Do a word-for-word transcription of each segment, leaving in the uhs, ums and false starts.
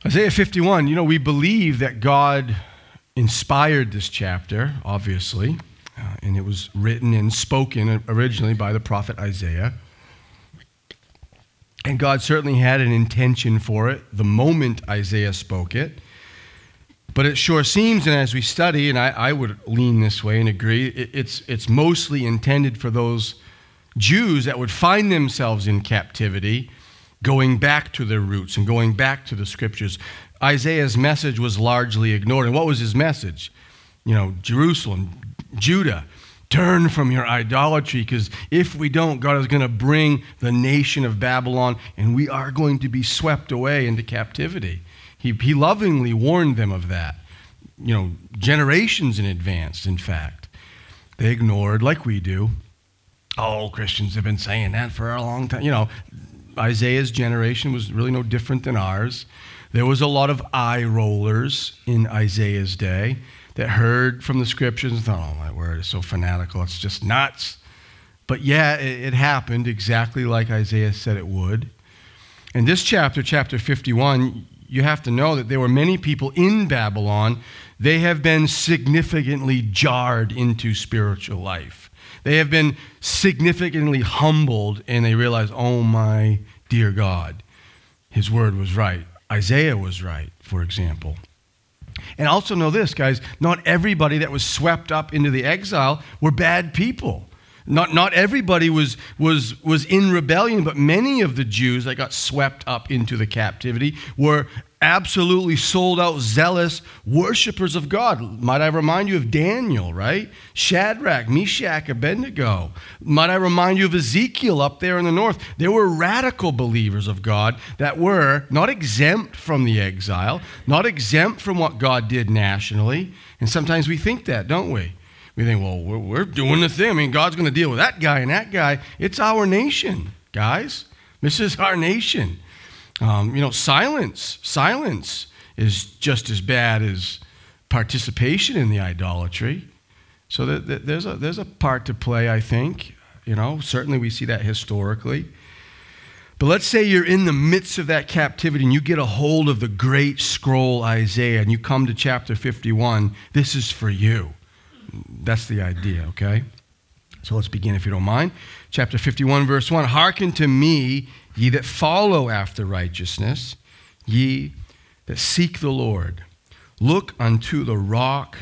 Isaiah fifty-one, you know, we believe that God inspired this chapter, obviously, uh, and it was written and spoken originally by the prophet Isaiah. And God certainly had an intention for it the moment Isaiah spoke it. But it sure seems, and as we study, and I, I would lean this way and agree, it, it's, it's mostly intended for those Jews that would find themselves in captivity, going back to their roots and going back to the scriptures. Isaiah's message was largely ignored. And what was his message? You know, Jerusalem, Judah, turn from your idolatry, because if we don't, God is going to bring the nation of Babylon, and we are going to be swept away into captivity. He, he lovingly warned them of that, you know, generations in advance, in fact. They ignored, like we do. Oh, Christians have been saying that for a long time. You know, Isaiah's generation was really no different than ours. There was a lot of eye rollers in Isaiah's day that heard from the scriptures and thought, oh, my word, it's so fanatical, it's just nuts. But yeah, it, it happened exactly like Isaiah said it would. In this chapter, chapter fifty-one, you have to know that there were many people in Babylon. They have been significantly jarred into spiritual life. They have been significantly humbled, and they realize, oh my dear God, his word was right. Isaiah was right, for example. And also know this, guys, not everybody that was swept up into the exile were bad people. Not, not everybody was, was, was in rebellion, but many of the Jews that got swept up into the captivity were absolutely sold out, zealous worshipers of God. Might I remind you of Daniel, right? Shadrach, Meshach, Abednego. Might I remind you of Ezekiel up there in the north? There were radical believers of God that were not exempt from the exile, not exempt from what God did nationally. And sometimes we think that, don't we? We think, well, we're, we're doing the thing. I mean, God's going to deal with that guy and that guy. It's our nation, guys. This is our nation. Um, you know, silence, silence is just as bad as participation in the idolatry. So that, that there's a there's a part to play, I think. You know, certainly we see that historically. But let's say you're in the midst of that captivity and you get a hold of the great scroll Isaiah and you come to chapter fifty-one. This is for you. That's the idea, okay? So let's begin, if you don't mind. Chapter fifty-one, verse one. Hearken to me, ye that follow after righteousness, ye that seek the Lord. Look unto the rock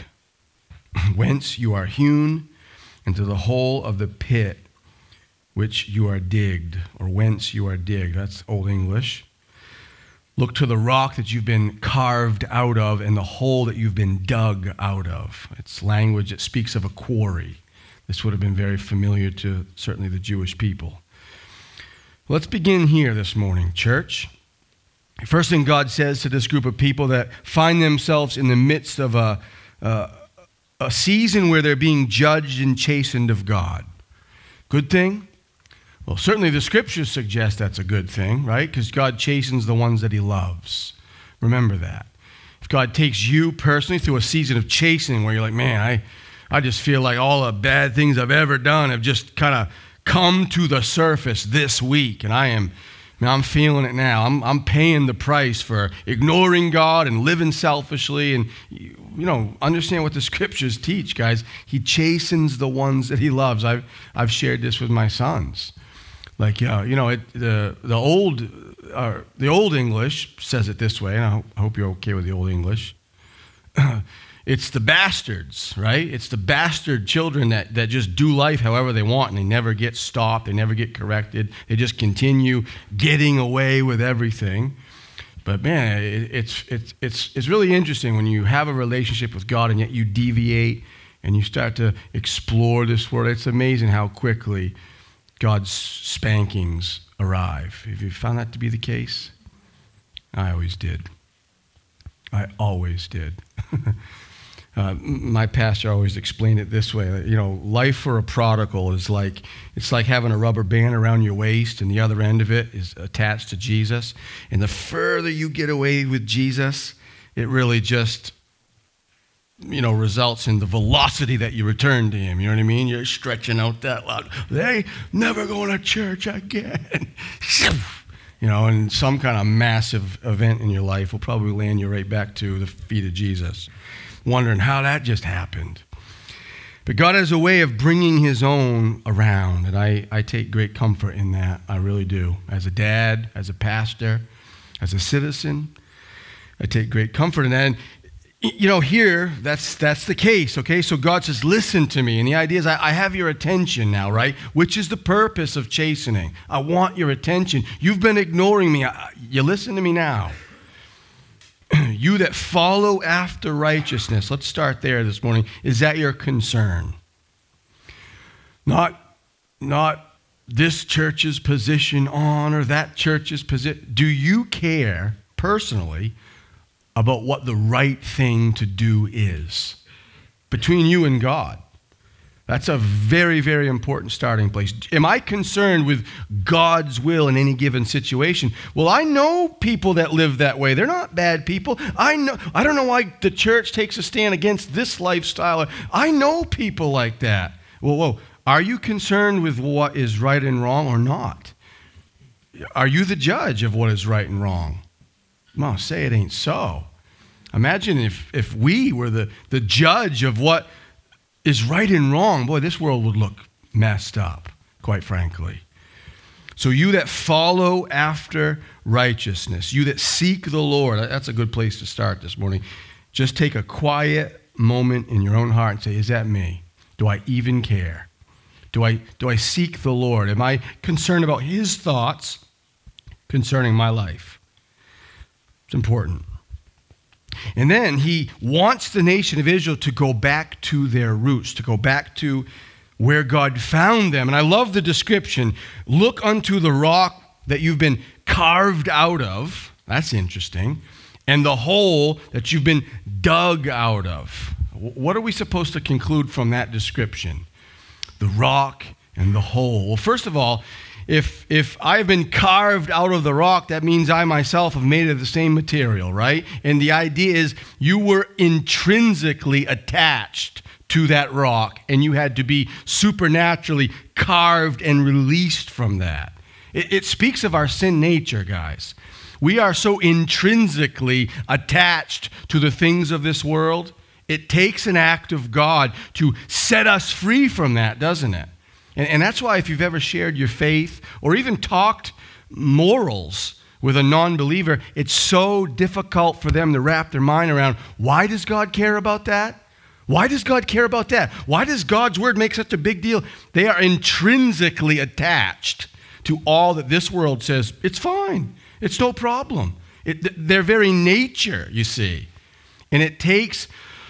whence you are hewn, and to the hole of the pit which you are digged, or whence you are digged. That's Old English. Look to the rock that you've been carved out of and the hole that you've been dug out of. It's language that speaks of a quarry. This would have been very familiar to certainly the Jewish people. Let's begin here this morning, church. First thing God says to this group of people that find themselves in the midst of a, uh, a season where they're being judged and chastened of God. Good thing? Well, certainly the scriptures suggest that's a good thing, right? Because God chastens the ones that he loves. Remember that. If God takes you personally through a season of chastening where you're like, man, I, I just feel like all the bad things I've ever done have just kind of come to the surface this week, and I am, man, I'm feeling it now. I'm, I'm paying the price for ignoring God and living selfishly, and you know, understand what the scriptures teach, guys. He chastens the ones that he loves. I've I've shared this with my sons. Like, uh, you know, it, the the old uh, the old English says it this way, and I hope, I hope you're okay with the old English. It's the bastards, right? It's the bastard children that, that just do life however they want, and they never get stopped, they never get corrected. They just continue getting away with everything. But man, it, it's it's it's it's really interesting when you have a relationship with God and yet you deviate and you start to explore this world. It's amazing how quickly God's spankings arrive. Have you found that to be the case? I always did. I always did. uh, my pastor always explained it this way. You know, life for a prodigal is like, it's like having a rubber band around your waist and the other end of it is attached to Jesus. And the further you get away with Jesus, it really just, you know, results in the velocity that you return to him. You know what I mean? You're stretching out that loud. They never going to church again. you know, and some kind of massive event in your life will probably land you right back to the feet of Jesus, wondering how that just happened. But God has a way of bringing his own around, and I, I take great comfort in that. I really do. As a dad, as a pastor, as a citizen, I take great comfort in that. And, you know, here, that's that's the case, okay? So God says, listen to me. And the idea is, I, I have your attention now, right? Which is the purpose of chastening. I want your attention. You've been ignoring me. I, you listen to me now. You that follow after righteousness. Let's start there this morning. Is that your concern? Not, not this church's position on or that church's position. Do you care personally about what the right thing to do is between you and God? That's a very, very important starting place. Am I concerned with God's will in any given situation? Well, I know people that live that way. They're not bad people. I know. I don't know why the church takes a stand against this lifestyle. I know people like that. Whoa, whoa. Are you concerned with what is right and wrong or not? Are you the judge of what is right and wrong? Well, say it ain't so. Imagine if, if we were the, the judge of what is right and wrong. Boy, this world would look messed up, quite frankly. So you that follow after righteousness, you that seek the Lord, that's a good place to start this morning. Just take a quiet moment in your own heart and say, is that me? Do I even care? Do I, do I seek the Lord? Am I concerned about his thoughts concerning my life? It's important. And then he wants the nation of Israel to go back to their roots, to go back to where God found them. And I love the description. Look unto the rock that you've been carved out of. That's interesting. And the hole that you've been dug out of. What are we supposed to conclude from that description? The rock and the hole. Well, first of all, If if I've been carved out of the rock, that means I myself have made it of the same material, right? And the idea is you were intrinsically attached to that rock, and you had to be supernaturally carved and released from that. It, it speaks of our sin nature, guys. We are so intrinsically attached to the things of this world. It takes an act of God to set us free from that, doesn't it? And, and that's why if you've ever shared your faith or even talked morals with a non-believer, it's so difficult for them to wrap their mind around, why does God care about that? Why does God care about that? Why does God's word make such a big deal? They are intrinsically attached to all that this world says, it's fine, it's no problem. It, their very nature, you see. And it takes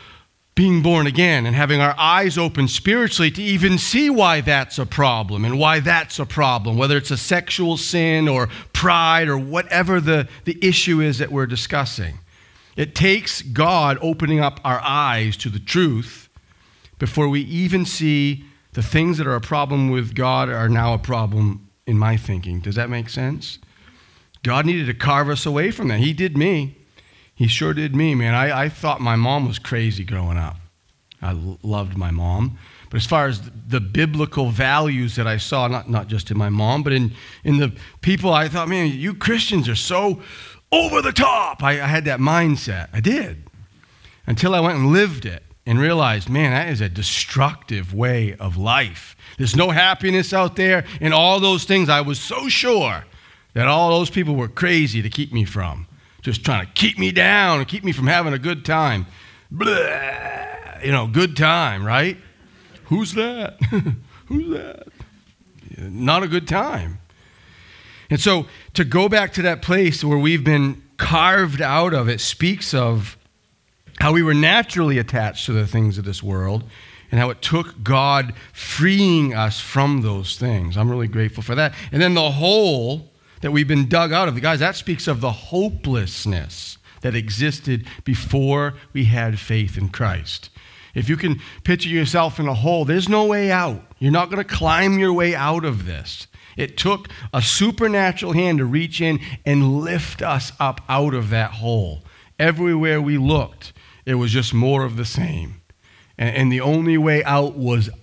being born again and having our eyes open spiritually to even see why that's a problem and why that's a problem, whether it's a sexual sin or pride or whatever the, the issue is that we're discussing. It takes God opening up our eyes to the truth before we even see the things that are a problem with God are now a problem in my thinking. Does that make sense? God needed to carve us away from that. He did me. He sure did me, man. I, I thought my mom was crazy growing up. I l- loved my mom. But as far as the, the biblical values that I saw, not, not just in my mom, but in, in the people, I thought, man, you Christians are so over the top. I, I had that mindset. I did. Until I went and lived it and realized, man, that is a destructive way of life. There's no happiness out there and all those things. I was so sure that all those people were crazy to keep me from. Just trying to keep me down and keep me from having a good time. Blah, you know, good time, right? Who's that? Who's that? Not a good time. And so to go back to that place where we've been carved out of, it speaks of how we were naturally attached to the things of this world and how it took God freeing us from those things. I'm really grateful for that. And then the hole that we've been dug out of. Guys, that speaks of the hopelessness that existed before we had faith in Christ. If you can picture yourself in a hole, there's no way out. You're not going to climb your way out of this. It took a supernatural hand to reach in and lift us up out of that hole. Everywhere we looked, it was just more of the same. And, and the only way out was up.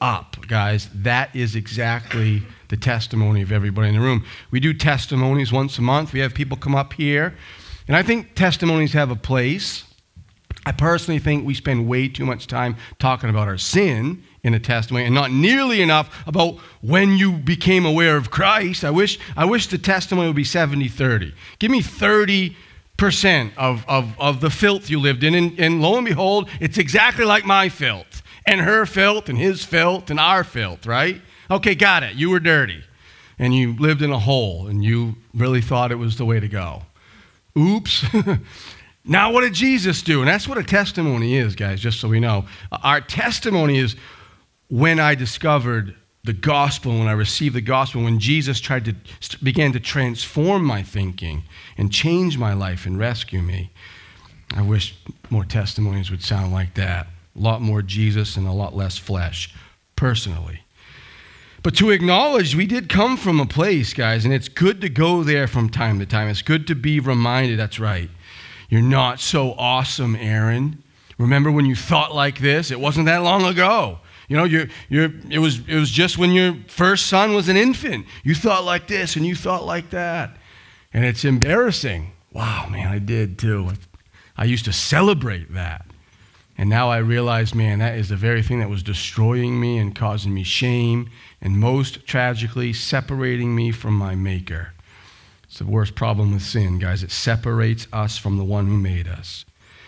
guys, that is exactly the testimony of everybody in the room. We do testimonies once a month. We have people come up here. And I think testimonies have a place. I personally think we spend way too much time talking about our sin in a testimony and not nearly enough about when you became aware of Christ. I wish I wish the testimony would be seventy thirty. Give me thirty percent of, of, of the filth you lived in, and, and lo and behold, it's exactly like my filth, and her filth, and his filth, and our filth, right? Okay, got it. You were dirty, and you lived in a hole, and you really thought it was the way to go. Oops. Now what did Jesus do? And that's what a testimony is, guys, just so we know. Our testimony is when I discovered the gospel, when I received the gospel, when Jesus tried to began to transform my thinking and change my life and rescue me. I wish more testimonies would sound like that. A lot more Jesus and a lot less flesh, personally. But to acknowledge we did come from a place, guys, and it's good to go there from time to time. It's good to be reminded, that's right. You're not so awesome, Aaron. Remember when you thought like this? It wasn't that long ago. You know, you're, you're, it was, it was just when your first son was an infant. You thought like this and you thought like that. And it's embarrassing. Wow, man, I did too. I used to celebrate that. And now I realize, man, that is the very thing that was destroying me and causing me shame and most tragically separating me from my Maker. It's the worst problem with sin, guys. It separates us from the one who made us.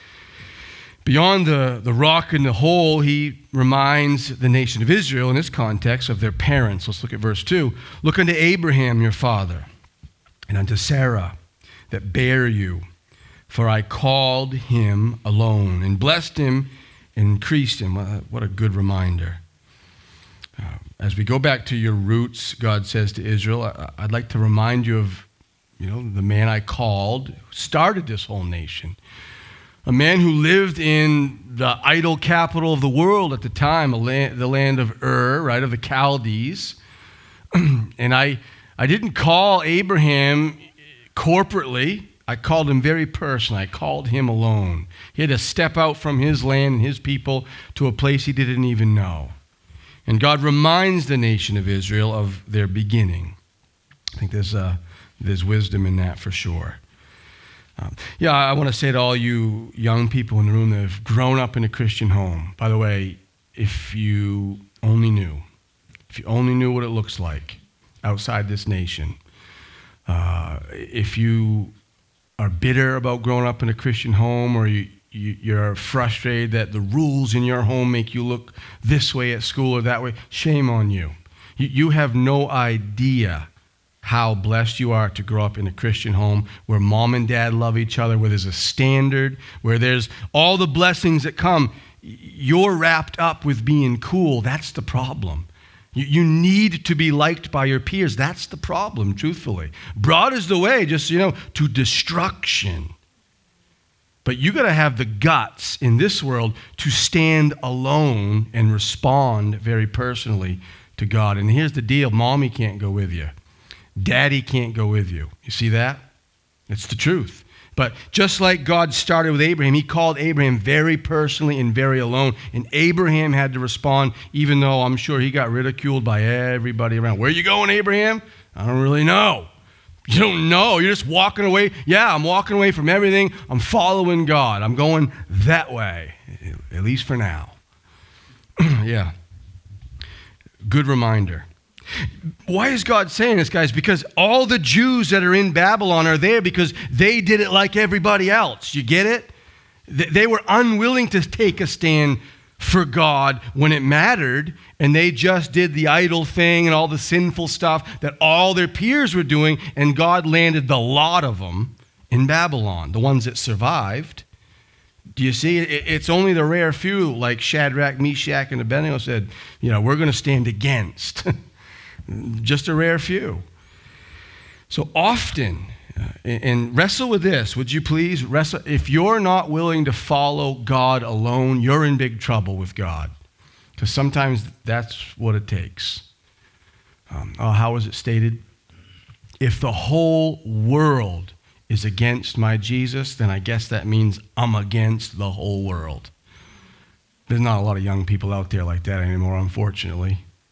Beyond the, the rock and the hole, he reminds the nation of Israel in this context of their parents. Let's look at verse two. Look unto Abraham your father, and unto Sarah that bare you. For I called him alone, and blessed him, and increased him. What a good reminder. Uh, as we go back to your roots, God says to Israel, I, I'd like to remind you of, you know, the man I called, who started this whole nation. A man who lived in the idol capital of the world at the time, land, the land of Ur, right, of the Chaldees. And I, I didn't call Abraham corporately. I called him very personally. I called him alone. He had to step out from his land and his people to a place he didn't even know. And God reminds the nation of Israel of their beginning. I think there's, uh, there's wisdom in that for sure. Um, yeah, I want to say to all you young people in the room that have grown up in a Christian home, by the way, if you only knew, if you only knew what it looks like outside this nation, uh, if you are bitter about growing up in a Christian home, or you, you, you're frustrated that the rules in your home make you look this way at school or that way, shame on you. You, you have no idea how blessed you are to grow up in a Christian home where mom and dad love each other, where there's a standard, where there's all the blessings that come. You're wrapped up with being cool. That's the problem. You, you need to be liked by your peers. That's the problem, truthfully. Broad is the way, just, you know, to destruction. But you got to have the guts in this world to stand alone and respond very personally to God. And here's the deal. Mommy can't go with you. Daddy can't go with you. You see that? It's the truth. But just like God started with Abraham, he called Abraham very personally and very alone. And Abraham had to respond, even though I'm sure he got ridiculed by everybody around. Where are you going, Abraham? I don't really know. You don't know. You're just walking away. Yeah, I'm walking away from everything. I'm following God. I'm going that way, at least for now. Yeah. Good reminder. Why is God saying this, guys? Because all the Jews that are in Babylon are there because they did it like everybody else. You get it? They were unwilling to take a stand for God when it mattered, and they just did the idol thing and all the sinful stuff that all their peers were doing, and God landed the lot of them in Babylon, the ones that survived. Do you see? It's only the rare few, like Shadrach, Meshach, and Abednego said, you know, we're going to stand against. Just a rare few. So often, uh, and wrestle with this, would you please? Wrestle. If you're not willing to follow God alone, you're in big trouble with God. Because sometimes that's what it takes. Um, oh, how is it stated? If the whole world is against my Jesus, then I guess that means I'm against the whole world. There's not a lot of young people out there like that anymore, unfortunately.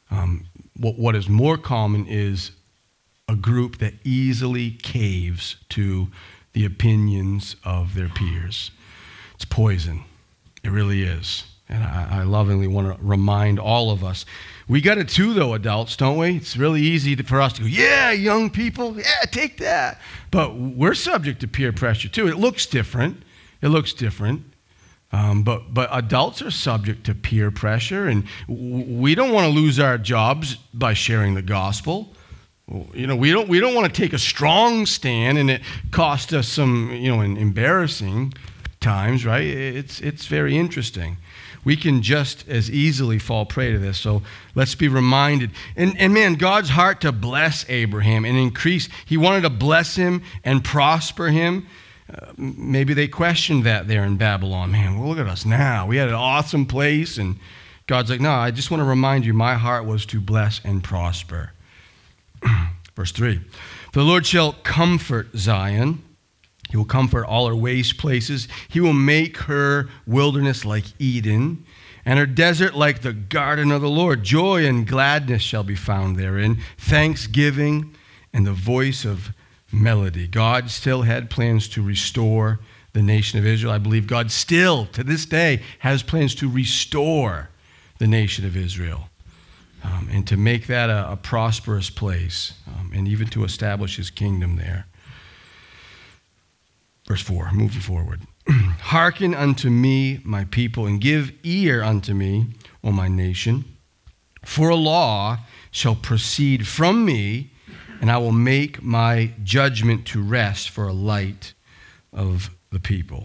Um, what, what is more common is a group that easily caves to the opinions of their peers. It's poison. It really is. And I, I lovingly want to remind all of us. We got it too, though, adults, don't we? It's really easy to, for us to go, yeah, young people, yeah, take that. But we're subject to peer pressure, too. It looks different. It looks different. Um, but, but adults are subject to peer pressure, and we don't want to lose our jobs by sharing the gospel. You know, we don't we don't want to take a strong stand, and it cost us some, you know, embarrassing times, right? It's it's very interesting. We can just as easily fall prey to this. So let's be reminded. And, and man, God's heart to bless Abraham and increase. He wanted to bless him and prosper him. Uh, maybe they questioned that there in Babylon. Man, well, look at us now. We had an awesome place. And God's like, no, I just want to remind you, my heart was to bless and prosper. Verse three, the Lord shall comfort Zion. He will comfort all her waste places. He will make her wilderness like Eden, and her desert like the garden of the Lord. Joy and gladness shall be found therein, thanksgiving and the voice of melody. God still had plans to restore the nation of Israel. I believe God still, to this day, has plans to restore the nation of Israel. Um, and to make that a, a prosperous place, um, and even to establish his kingdom there. Verse four, moving forward. Hearken unto me, my people, and give ear unto me, O my nation. For a law shall proceed from me, and I will make my judgment to rest for a light of the people.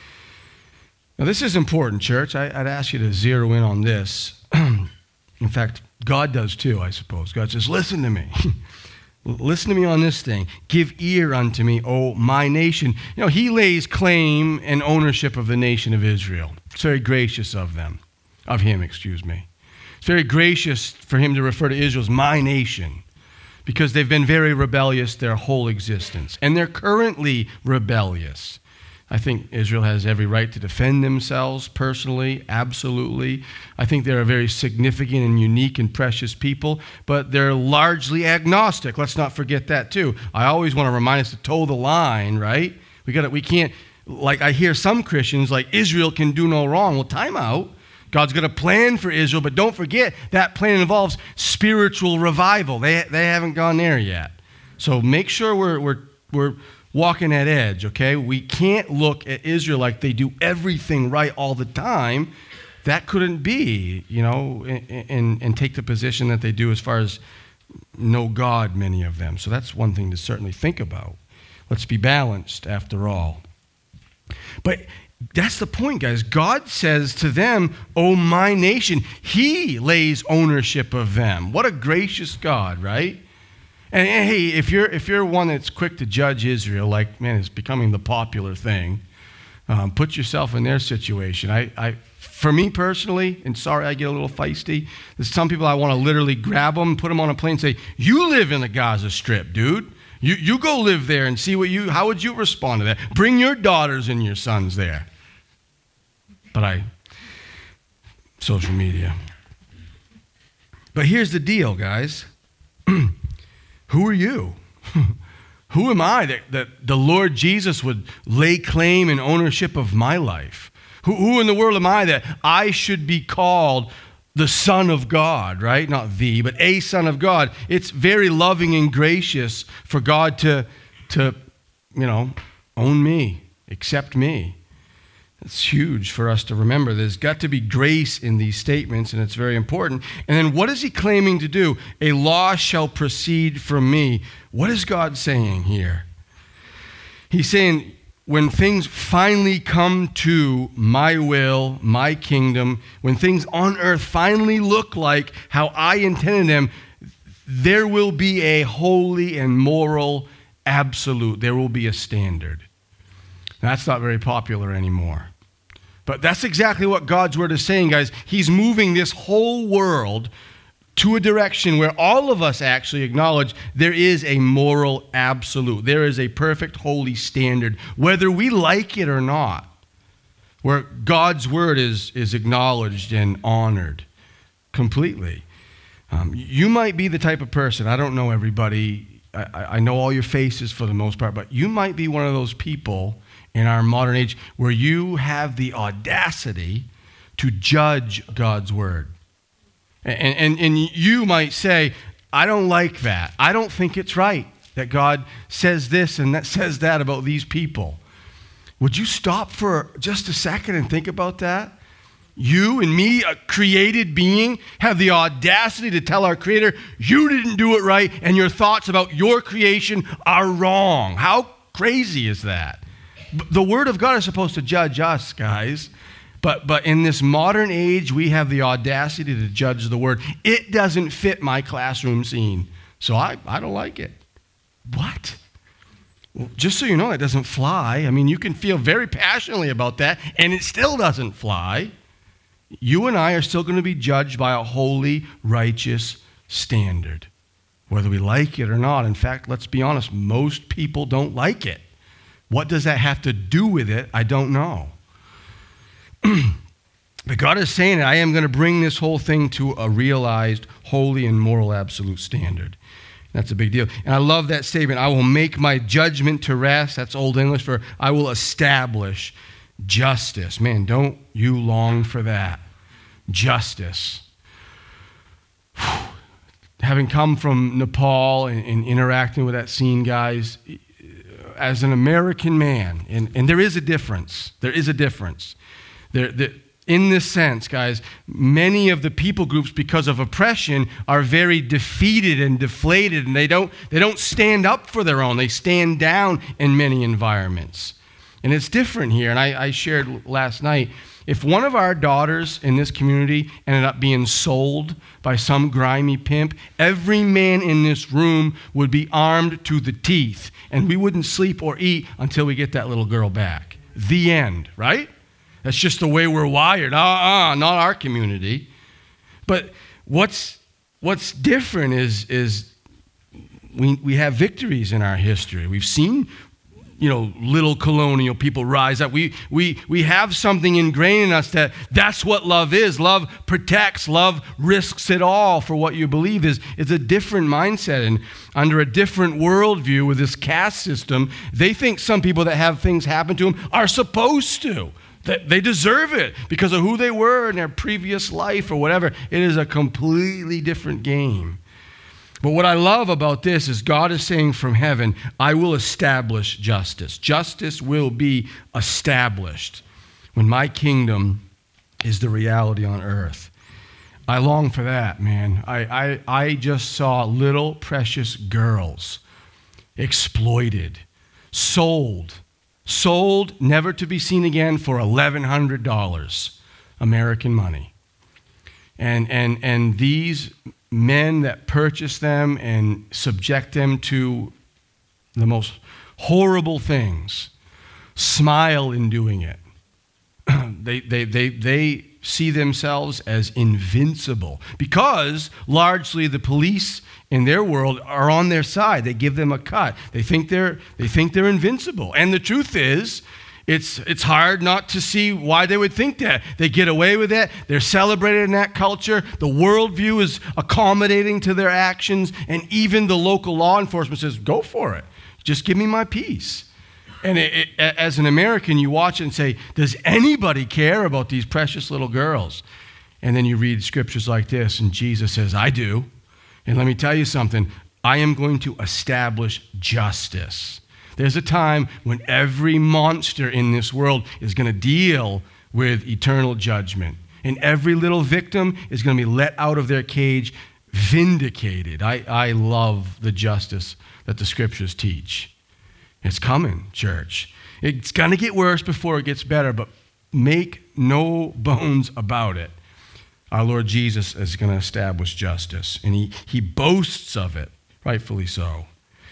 Now this is important, church. I, I'd ask you to zero in on this. In fact, God does too, I suppose. God says, listen to me. Listen to me on this thing. Give ear unto me, O my nation. You know, he lays claim and ownership of the nation of Israel. It's very gracious of them, of him, excuse me. It's very gracious for him to refer to Israel as my nation, because they've been very rebellious their whole existence. And they're currently rebellious. I think Israel has every right to defend themselves personally, absolutely. I think they're a very significant and unique and precious people, but they're largely agnostic. Let's not forget that too. I always want to remind us to toe the line, right? We got we can't, like I hear some Christians like Israel can do no wrong. Well, time out. God's got a plan for Israel, but don't forget that plan involves spiritual revival. They they haven't gone there yet. So make sure we're we're we're walking that edge, okay? We can't look at Israel like they do everything right all the time. That couldn't be, you know, and, and, and take the position that they do as far as know God, many of them. So that's one thing to certainly think about. Let's be balanced after all. But that's the point, guys. God says to them, oh, my nation. He lays ownership of them. What a gracious God, right? And, and hey, if you're if you're one that's quick to judge Israel, like, man, it's becoming the popular thing, um, put yourself in their situation. I, I, for me personally, and sorry I get a little feisty, there's some people I want to literally grab them, put them on a plane and say, you live in the Gaza Strip, dude. You, you go live there and see what you, how would you respond to that? Bring your daughters and your sons there. But I, social media. But here's the deal, guys. Who are you? Who am I that, that the Lord Jesus would lay claim and ownership of my life? Who, who in the world am I that I should be called the Son of God, right? Not the, but a Son of God. It's very loving and gracious for God to, to you know, own me, accept me. It's huge for us to remember. There's got to be grace in these statements, and it's very important. And then what is he claiming to do? A law shall proceed from me. What is God saying here? He's saying, when things finally come to my will, my kingdom, when things on earth finally look like how I intended them, there will be a holy and moral absolute. There will be a standard. That's not very popular anymore. But that's exactly what God's word is saying, guys. He's moving this whole world to a direction where all of us actually acknowledge there is a moral absolute. There is a perfect holy standard, whether we like it or not, where God's word is, is acknowledged and honored completely. Um, you might be the type of person, I don't know everybody, I, I know all your faces for the most part, but you might be one of those people in our modern age where you have the audacity to judge God's word. And, and, and you might say, I don't like that. I don't think it's right that God says this and that says that about these people. Would you stop for just a second and think about that? You and me, a created being, have the audacity to tell our Creator, you didn't do it right, and your thoughts about your creation are wrong. How crazy is that? The Word of God is supposed to judge us, guys. But, but in this modern age, we have the audacity to judge the Word. It doesn't fit my classroom scene, so I, I don't like it. What? Well, just so you know, that doesn't fly. I mean, you can feel very passionately about that, and it still doesn't fly. You and I are still going to be judged by a holy, righteous standard, whether we like it or not. In fact, let's be honest, most people don't like it. What does that have to do with it? I don't know. But God is saying, I am going to bring this whole thing to a realized, holy, and moral absolute standard. That's a big deal. And I love that statement, I will make my judgment to rest. That's Old English for I will establish justice. Man, don't you long for that? Justice. Whew. Having come from Nepal and, and interacting with that scene, guys, as an American man, and, and there is a difference. There is a difference. There, there, in this sense, guys, many of the people groups, because of oppression, are very defeated and deflated, and they don't, they don't stand up for their own. They stand down in many environments. And it's different here. And I, I shared last night, if one of our daughters in this community ended up being sold by some grimy pimp, every man in this room would be armed to the teeth, and we wouldn't sleep or eat until we get that little girl back. The end, right? That's just the way we're wired. Uh-uh, not our community. But what's what's different is, is we, we have victories in our history. We've seen, you know, little colonial people rise up. We, we, we have something ingrained in us that that's what love is. Love protects. Love risks it all for what you believe is. It's a different mindset. And under a different worldview with this caste system, they think some people that have things happen to them are supposed to. That they deserve it because of who they were in their previous life or whatever. It is a completely different game. But what I love about this is God is saying from heaven, I will establish justice. Justice will be established when my kingdom is the reality on earth. I long for that, man. I, I, I just saw little precious girls exploited, sold, sold, never to be seen again for eleven hundred dollars American money. And, and, and these men that purchase them and subject them to the most horrible things smile in doing it. they, they, they, they see themselves as invincible because largely the police in their world are on their side. They give them a cut. They think they're, they think they're invincible. And the truth is, It's it's hard not to see why they would think that. They get away with it. They're celebrated in that culture. The worldview is accommodating to their actions. And even the local law enforcement says, go for it. Just give me my peace. And it, it, as an American, you watch it and say, does anybody care about these precious little girls? And then you read scriptures like this, and Jesus says, I do. And let me tell you something. I am going to establish justice. There's a time when every monster in this world is going to deal with eternal judgment. And every little victim is going to be let out of their cage vindicated. I, I love the justice that the scriptures teach. It's coming, church. It's going to get worse before it gets better, but make no bones about it. Our Lord Jesus is going to establish justice, and he, he boasts of it, rightfully so.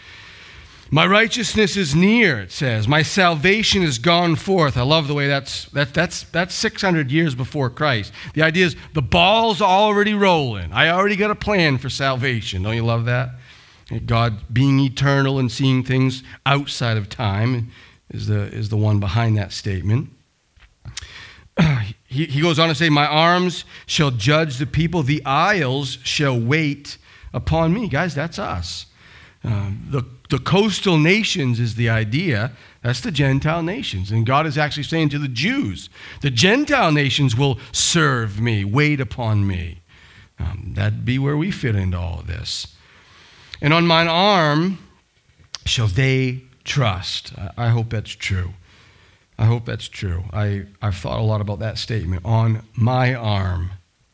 My righteousness is near, it says. My salvation is gone forth. I love the way that's that, that's that's six hundred years before Christ. The idea is the ball's already rolling. I already got a plan for salvation. Don't you love that? God being eternal and seeing things outside of time is the is the one behind that statement. he, he goes on to say, my arms shall judge the people. The isles shall wait upon me. Guys, that's us. Uh, the, the coastal nations is the idea. That's the Gentile nations. And God is actually saying to the Jews, the Gentile nations will serve me, wait upon me. Um, that'd be where we fit into all of this. And on mine arm shall they trust. I, I hope that's true. I hope that's true. I, I've thought a lot about that statement. On my arm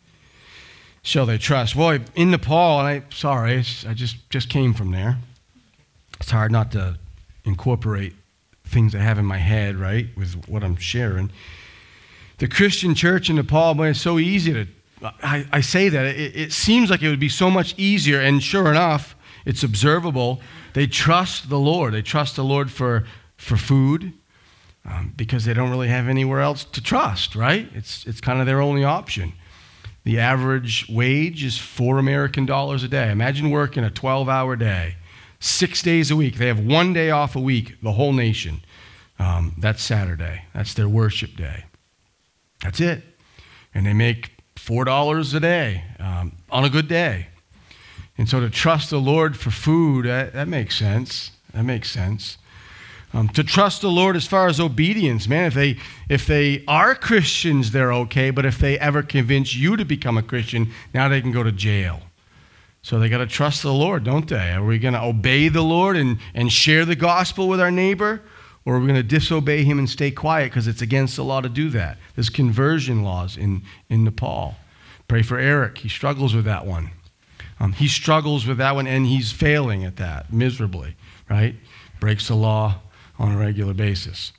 shall they trust. Boy, in Nepal, and I sorry, I just, just came from there. It's hard not to incorporate things I have in my head, right, with what I'm sharing. The Christian church in Nepal, boy, it's so easy to, I, I say that, it, it seems like it would be so much easier, and sure enough, it's observable. They trust the Lord. They trust the Lord for, for food um, because they don't really have anywhere else to trust, right? It's, it's kind of their only option. The average wage is four American dollars a day. Imagine working a twelve-hour day, six days a week. They have one day off a week, the whole nation. Um, that's Saturday. That's their worship day. That's it. And they make four dollars a day um, on a good day. And so to trust the Lord for food, that, that makes sense. That makes sense. Um, to trust the Lord as far as obedience, man, if they if they are Christians, they're okay. But if they ever convince you to become a Christian, now they can go to jail. So they got to trust the Lord, don't they? Are we going to obey the Lord and, and share the gospel with our neighbor? Or are we going to disobey him and stay quiet because it's against the law to do that? There's conversion laws in, in Nepal. Pray for Eric. He struggles with that one. Um, he struggles with that one, and he's failing at that miserably, right? Breaks the law on a regular basis.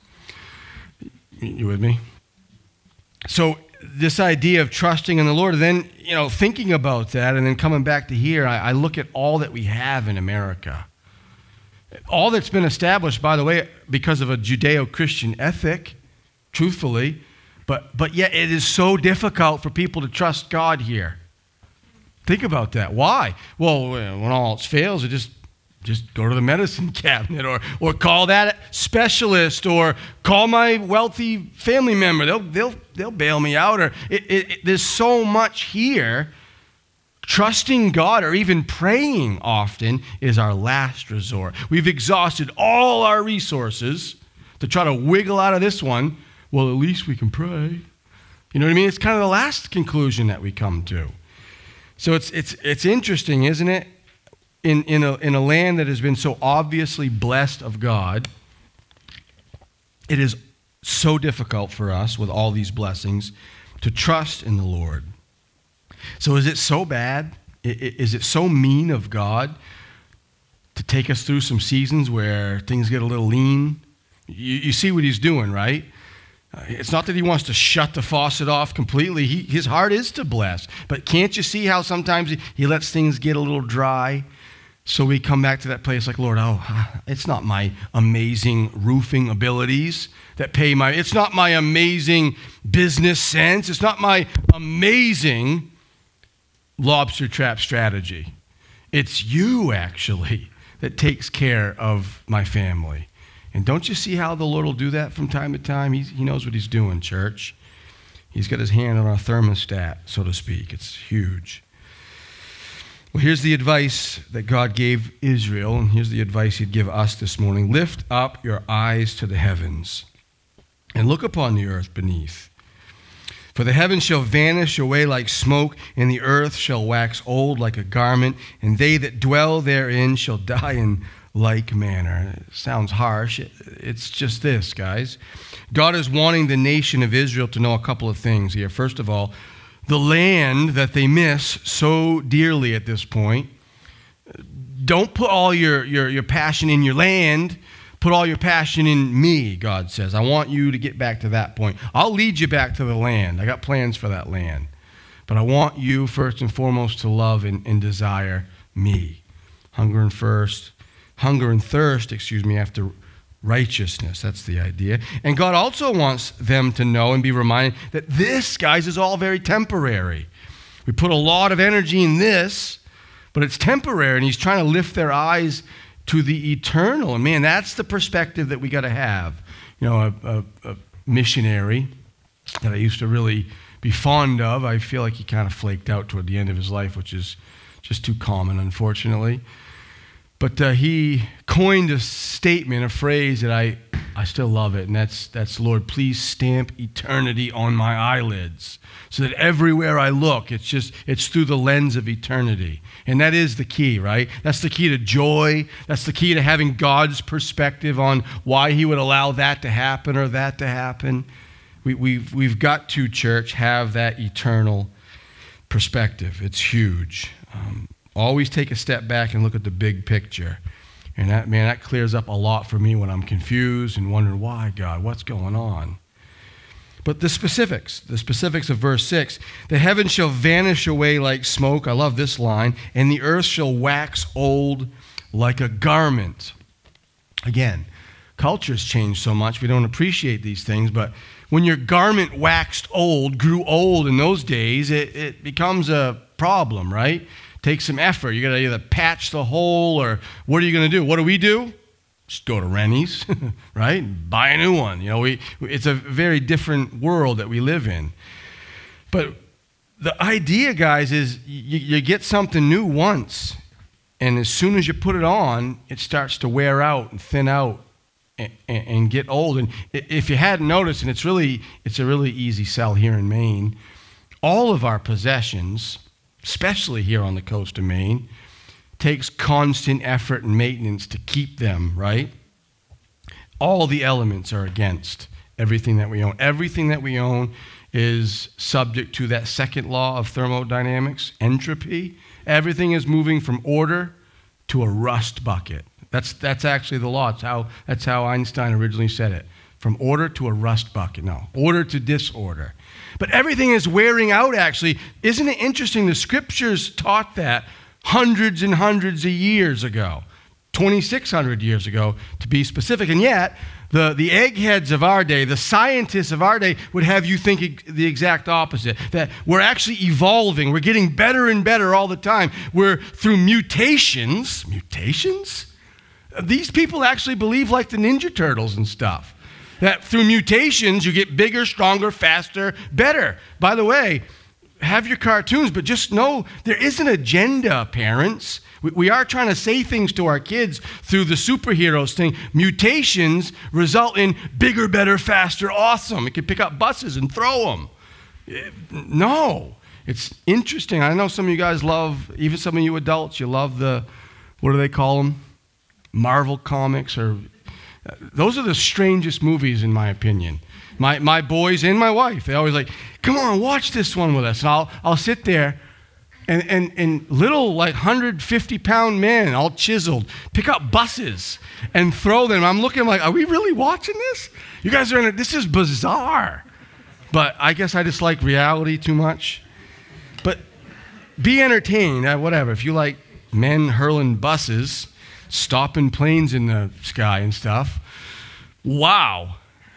You with me? So this idea of trusting in the Lord, and then, you know, thinking about that, and then coming back to here, I, I look at all that we have in America. All that's been established, by the way, because of a Judeo-Christian ethic, truthfully, but, but yet it is so difficult for people to trust God here. Think about that. Why? Well, when all else fails, it just just go to the medicine cabinet or or call that specialist or call my wealthy family member. They'll they'll they'll bail me out. Or it, it, it, there's so much here. Trusting God or even praying often is our last resort. We've exhausted all our resources to try to wiggle out of this one. Well, at least we can pray. You know what I mean? It's kind of the last conclusion that we come to. So it's it's it's interesting, isn't it? In in a in a land that has been so obviously blessed of God, it is so difficult for us with all these blessings to trust in the Lord. So is it so bad? Is it so mean of God to take us through some seasons where things get a little lean? You, you see what he's doing, right? It's not that he wants to shut the faucet off completely. He, his heart is to bless. But can't you see how sometimes he, he lets things get a little dry? So we come back to that place like, Lord, oh, it's not my amazing roofing abilities that pay my, it's not my amazing business sense. It's not my amazing lobster trap strategy. It's you, actually, that takes care of my family. And don't you see how the Lord will do that from time to time? He's, he knows what he's doing, church. He's got his hand on our thermostat, so to speak. It's huge. Well, here's the advice that God gave Israel, and here's the advice he'd give us this morning. Lift up your eyes to the heavens and look upon the earth beneath. For the heavens shall vanish away like smoke, and the earth shall wax old like a garment, and they that dwell therein shall die in like manner. It sounds harsh. It's just this, guys. God is wanting the nation of Israel to know a couple of things here. First of all, the land that they miss so dearly at this point. Don't put all your, your, your passion in your land. Put all your passion in me, God says. I want you to get back to that point. I'll lead you back to the land. I got plans for that land. But I want you, first and foremost, to love and, and desire me. Hunger and first, hunger and thirst, excuse me, after righteousness. That's the idea. And God also wants them to know and be reminded that this, guys, is all very temporary. We put a lot of energy in this, but it's temporary, and he's trying to lift their eyes to the eternal. And man, that's the perspective that we got to have. You know, a, a, a missionary that I used to really be fond of. I feel like he kind of flaked out toward the end of his life, which is just too common, unfortunately. But uh, he coined a statement, a phrase that I, I still love it, and that's, that's, Lord, please stamp eternity on my eyelids so that everywhere I look, it's just, it's through the lens of eternity. And that is the key, right? That's the key to joy. That's the key to having God's perspective on why he would allow that to happen or that to happen. We, we've, we've got to, church, have that eternal perspective. It's huge. Um, always take a step back and look at the big picture. And that, man, that clears up a lot for me when I'm confused and wondering, why, God, what's going on? But the specifics, the specifics of verse six, the heavens shall vanish away like smoke. I love this line. And the earth shall wax old like a garment. Again, culture's changed so much, we don't appreciate these things, but when your garment waxed old, grew old in those days, it, it becomes a problem, right? Takes some effort. You got to either patch the hole or what are you going to do? What do we do? Just go to Rennie's, right? Buy a new one. You know, we it's a very different world that we live in. But the idea, guys, is you, you get something new once, and as soon as you put it on, it starts to wear out and thin out and, and, and get old. And if you hadn't noticed, and it's really it's a really easy sell here in Maine, all of our possessions, especially here on the coast of Maine, takes constant effort and maintenance to keep them, right? All the elements are against everything that we own. Everything that we own is subject to that second law of thermodynamics, entropy. Everything is moving from order to a rust bucket. That's that's actually the law. It's how, that's how Einstein originally said it. From order to a rust bucket. No, order to disorder. But everything is wearing out, actually. Isn't it interesting? The scriptures taught that hundreds and hundreds of years ago, twenty-six hundred years ago, to be specific. And yet, the, the eggheads of our day, the scientists of our day, would have you think the exact opposite, that we're actually evolving. We're getting better and better all the time. We're through mutations. Mutations? These people actually believe like the Ninja Turtles and stuff. That through mutations, you get bigger, stronger, faster, better. By the way, have your cartoons, but just know there is an agenda, parents. We, we are trying to say things to our kids through the superheroes thing. Mutations result in bigger, better, faster, awesome. It can pick up buses and throw them. It, no. It's interesting. I know some of you guys love, even some of you adults, you love the, what do they call them? Marvel comics or... Those are the strangest movies, in my opinion. My my boys and my wife, they always like, come on, watch this one with us. And I'll I'll sit there, and and, and little like one hundred fifty pound men, all chiseled, pick up buses and throw them. I'm looking like, are we really watching this? You guys are in it. This is bizarre. But I guess I just like reality too much. But be entertained, uh, whatever. If you like men hurling buses, stopping planes in the sky and stuff. Wow.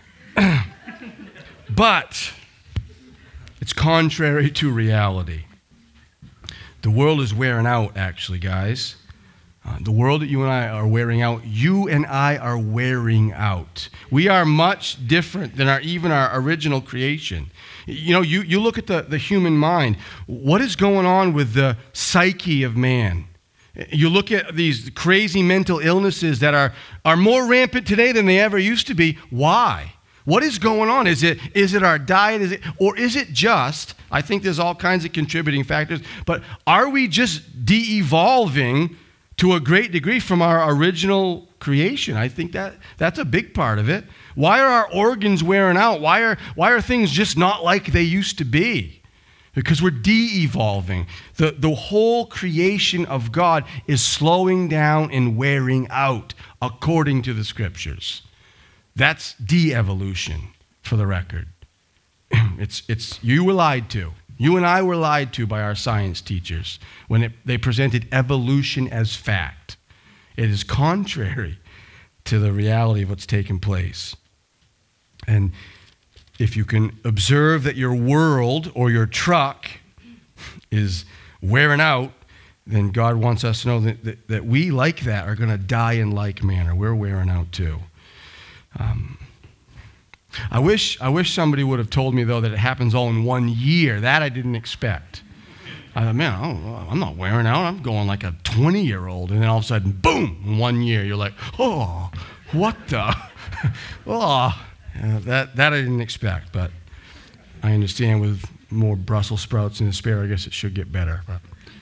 But it's contrary to reality. The world is wearing out, actually, guys. Uh, the world that you and I are wearing out, you and I are wearing out. We are much different than our even our original creation. You know, you, you look at the, the human mind. What is going on with the psyche of man? You look at these crazy mental illnesses that are, are more rampant today than they ever used to be. Why? What is going on? Is it is it our diet? Is it, or is it just, I think there's all kinds of contributing factors, but are we just de-evolving to a great degree from our original creation? I think that that's a big part of it. Why are our organs wearing out? Why are why are things just not like they used to be? Because we're de-evolving. The, the whole creation of God is slowing down and wearing out, according to the scriptures. That's de-evolution, for the record. It's, it's, you were lied to. You and I were lied to by our science teachers when it, they presented evolution as fact. It is contrary to the reality of what's taken place. And if you can observe that your world or your truck is wearing out, then God wants us to know that, that, that we, like that, are going to die in like manner. We're wearing out too. Um, I wish I wish somebody would have told me, though, that it happens all in one year. That I didn't expect. I thought, man, oh, I'm not wearing out. I'm going like a twenty-year-old. And then all of a sudden, boom, in one year, you're like, oh, what the? oh, yeah, that, that I didn't expect. But I understand with more Brussels sprouts and asparagus, it should get better. But.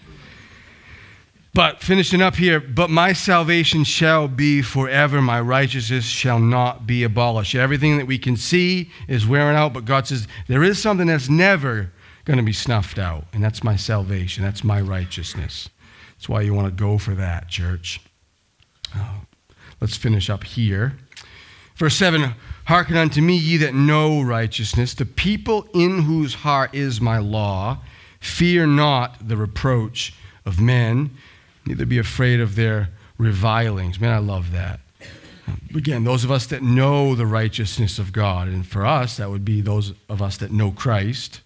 But finishing up here, but my salvation shall be forever. My righteousness shall not be abolished. Everything that we can see is wearing out, but God says there is something that's never going to be snuffed out, and that's my salvation. That's my righteousness. That's why you want to go for that, church. Oh, let's finish up here. Verse seven, hearken unto me, ye that know righteousness, the people in whose heart is my law. Fear not the reproach of men, neither be afraid of their revilings. Man, I love that. Again, those of us that know the righteousness of God, and for us, that would be those of us that know Christ.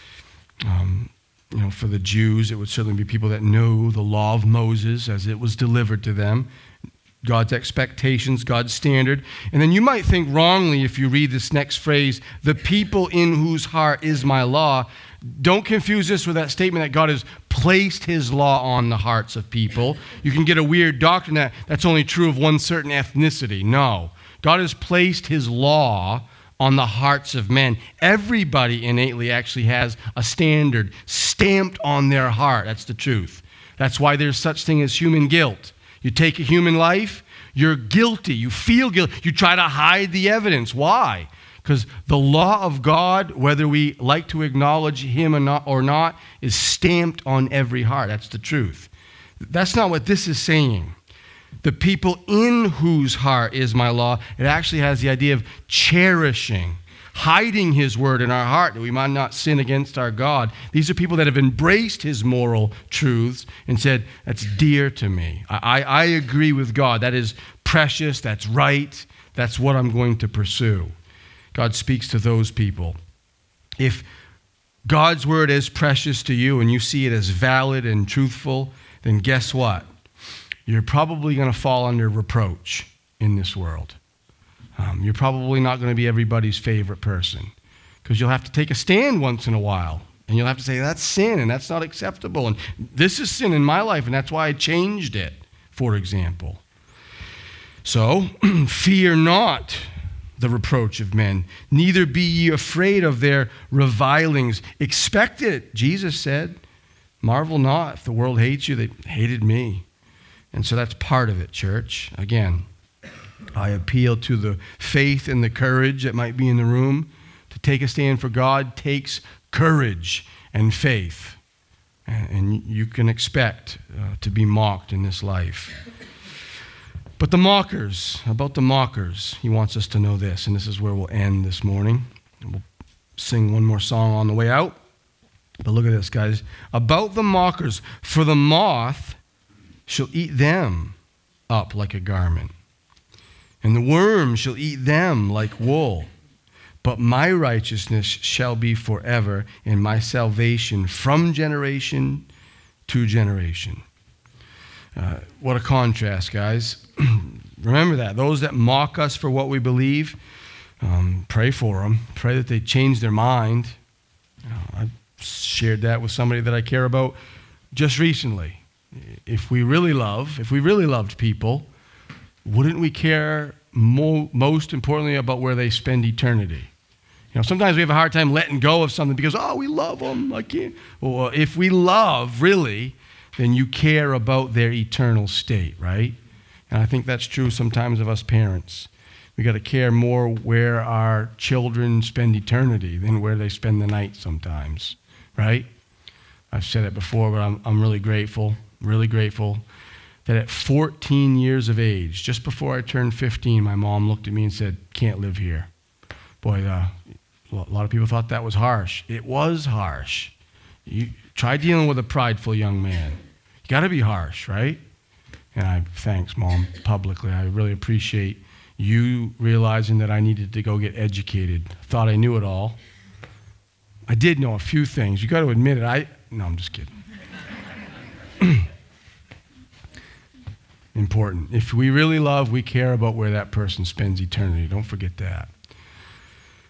Um, you know, for the Jews, it would certainly be people that know the law of Moses as it was delivered to them, God's expectations, God's standard. And then you might think wrongly if you read this next phrase, the people in whose heart is my law. Don't confuse this with that statement that God has placed his law on the hearts of people. You can get a weird doctrine that that's only true of one certain ethnicity. No. God has placed his law on the hearts of men. Everybody innately actually has a standard stamped on their heart. That's the truth. That's why there's such thing as human guilt. You take a human life, you're guilty. You feel guilty. You try to hide the evidence. Why? Because the law of God, whether we like to acknowledge him or not, or not, is stamped on every heart. That's the truth. That's not what this is saying. The people in whose heart is my law, it actually has the idea of cherishing, hiding his word in our heart that we might not sin against our God. These are people that have embraced his moral truths and said, that's dear to me. I, I agree with God. That is precious. That's right. That's what I'm going to pursue. God speaks to those people. If God's word is precious to you and you see it as valid and truthful, then guess what? You're probably going to fall under reproach in this world. Um, you're probably not going to be everybody's favorite person because you'll have to take a stand once in a while and you'll have to say, that's sin and that's not acceptable. And this is sin in my life and that's why I changed it, for example. So, fear not the reproach of men, neither be ye afraid of their revilings. Expect it, Jesus said. Marvel not if the world hates you, they hated me. And so that's part of it, church. Again, I appeal to the faith and the courage that might be in the room. To take a stand for God takes courage and faith. And you can expect uh, to be mocked in this life. But the mockers, about the mockers, he wants us to know this, and this is where we'll end this morning. We'll sing one more song on the way out. But look at this, guys. About the mockers, for the moth shall eat them up like a garment, and the worm shall eat them like wool. But my righteousness shall be forever, and my salvation from generation to generation. Uh, what a contrast, guys. Remember that. Those that mock us for what we believe, um, pray for them. Pray that they change their mind. You know, I've shared that with somebody that I care about just recently. If we really love, if we really loved people, wouldn't we care mo- most importantly about where they spend eternity? You know, sometimes we have a hard time letting go of something because, oh, we love them. I can't. Well, if we love, really, then you care about their eternal state, right? And I think that's true sometimes of us parents. We got to care more where our children spend eternity than where they spend the night sometimes, right? I've said it before, but I'm, I'm really grateful, really grateful that at fourteen years of age, just before I turned fifteen, my mom looked at me and said, can't live here. Boy, uh, a lot of people thought that was harsh. It was harsh. You try dealing with a prideful young man. You got to be harsh, right? And I thanks, Mom, publicly. I really appreciate you realizing that I needed to go get educated. Thought I knew it all. I did know a few things. You got to admit it. I no, I'm just kidding. Important. If we really love, we care about where that person spends eternity. Don't forget that.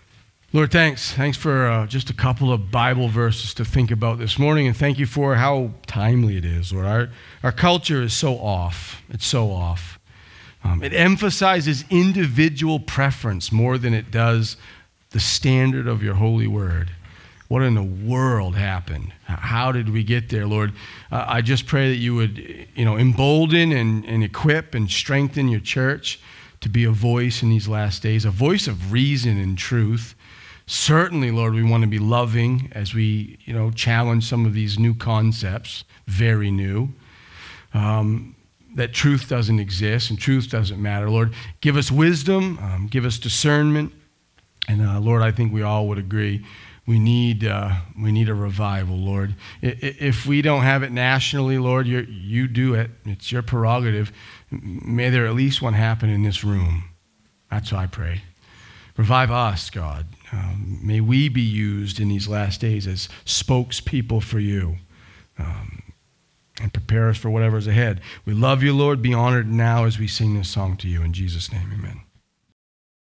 Lord, thanks. Thanks for uh, just a couple of Bible verses to think about this morning, and thank you for how timely it is, Lord. Our, our culture is so off. It's so off. Um, it emphasizes individual preference more than it does the standard of your holy word. What in the world happened? How did we get there, Lord? Uh, I just pray that you would, you know, embolden and, and equip and strengthen your church to be a voice in these last days, a voice of reason and truth. Certainly, Lord, we want to be loving as we, you know, challenge some of these new concepts, very new, um, that truth doesn't exist and truth doesn't matter. Lord, give us wisdom, um, give us discernment, and uh, Lord, I think we all would agree we need uh, we need a revival, Lord. If we don't have it nationally, Lord, you you do it. It's your prerogative. May there at least one happen in this room. That's what I pray. Revive us, God. Um, may we be used in these last days as spokespeople for you, um, and prepare us for whatever's ahead. We love you, Lord. Be honored now as we sing this song to you. In Jesus' name, amen.